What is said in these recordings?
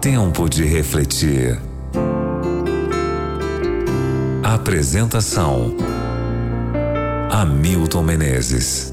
Tempo de refletir. Apresentação: Hamilton Menezes.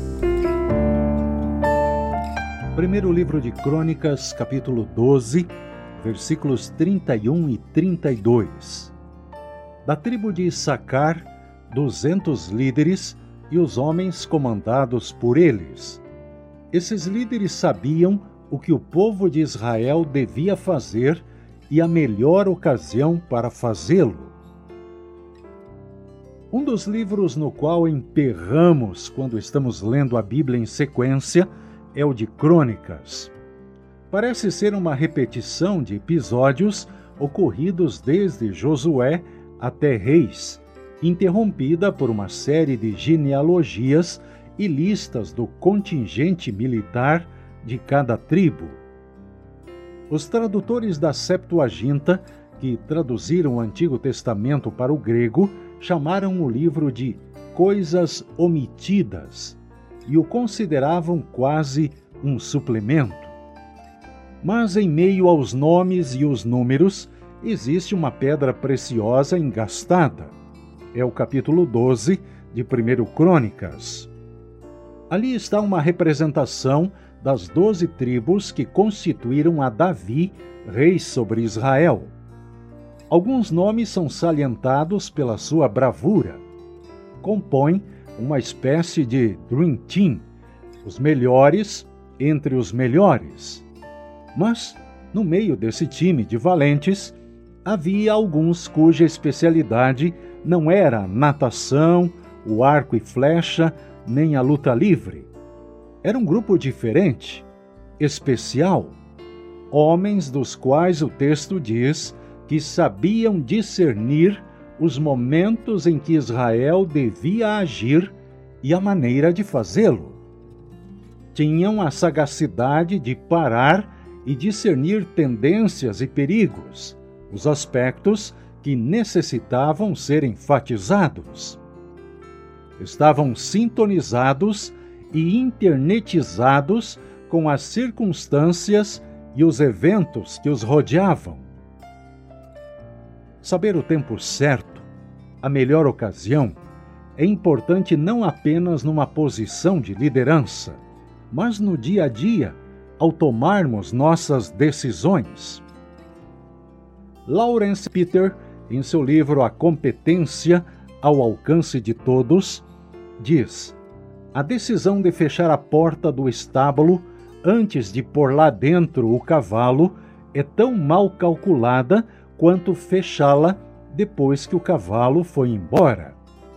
Primeiro livro de Crônicas, capítulo 12, versículos 31 e 32. Da tribo de Issacar, 200 líderes e os homens comandados por eles. Esses líderes sabiam o que o povo de Israel devia fazer e a melhor ocasião para fazê-lo. Um dos livros no qual emperramos quando estamos lendo a Bíblia em sequência é o de Crônicas. Parece ser uma repetição de episódios ocorridos desde Josué até Reis, interrompida por uma série de genealogias e listas do contingente militar de cada tribo. Os tradutores da Septuaginta, que traduziram o Antigo Testamento para o grego, chamaram o livro de Coisas Omitidas e o consideravam quase um suplemento. Mas em meio aos nomes e os números, existe uma pedra preciosa engastada. É o capítulo 12 de 1 Crônicas. Ali está uma representação das 12 tribos que constituíram a Davi, rei sobre Israel. Alguns nomes são salientados pela sua bravura. Compõem uma espécie de Dream Team, os melhores entre os melhores. Mas, no meio desse time de valentes, havia alguns cuja especialidade não era a natação, o arco e flecha, nem a luta livre. Era um grupo diferente, especial, homens dos quais o texto diz que sabiam discernir os momentos em que Israel devia agir e a maneira de fazê-lo. Tinham a sagacidade de parar e discernir tendências e perigos, os aspectos que necessitavam ser enfatizados. Estavam sintonizados e internetizados com as circunstâncias e os eventos que os rodeavam. Saber o tempo certo, a melhor ocasião, é importante não apenas numa posição de liderança, mas no dia a dia, ao tomarmos nossas decisões. Lawrence Peter, em seu livro A Competência ao Alcance de Todos, diz: a decisão de fechar a porta do estábulo antes de pôr lá dentro o cavalo é tão mal calculada quanto fechá-la depois que o cavalo foi embora.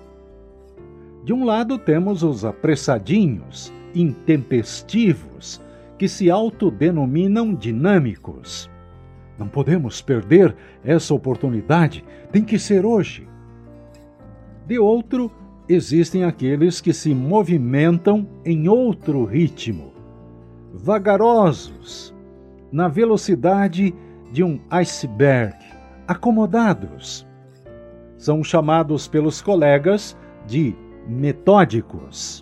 De um lado temos os apressadinhos, intempestivos, que se autodenominam dinâmicos. Não podemos perder essa oportunidade, tem que ser hoje. De outro, existem aqueles que se movimentam em outro ritmo, vagarosos, na velocidade de um iceberg, acomodados. São chamados pelos colegas de metódicos.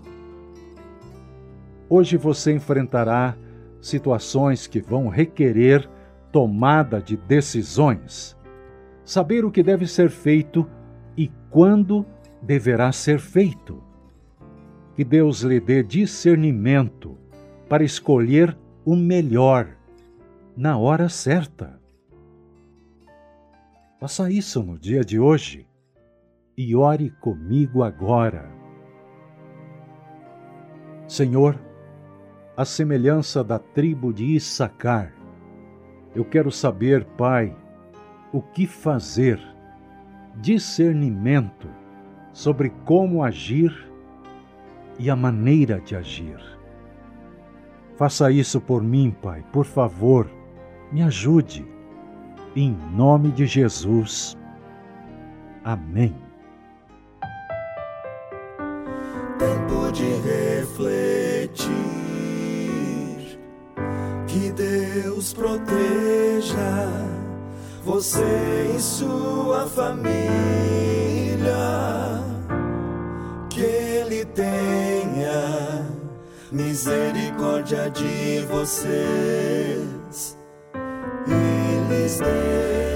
Hoje você enfrentará situações que vão requerer tomada de decisões, saber o que deve ser feito e quando deverá ser feito. Que Deus lhe dê discernimento para escolher o melhor na hora certa. Faça isso no dia de hoje e ore comigo agora. Senhor, à semelhança da tribo de Issacar, eu quero saber, Pai, o que fazer, discernimento sobre como agir e a maneira de agir. Faça isso por mim, Pai, por favor, me ajude. Em nome de Jesus. Amém. Tempo de refletir, que Deus proteja você e sua família, que Ele tenha misericórdia de vocês. Ele Deus.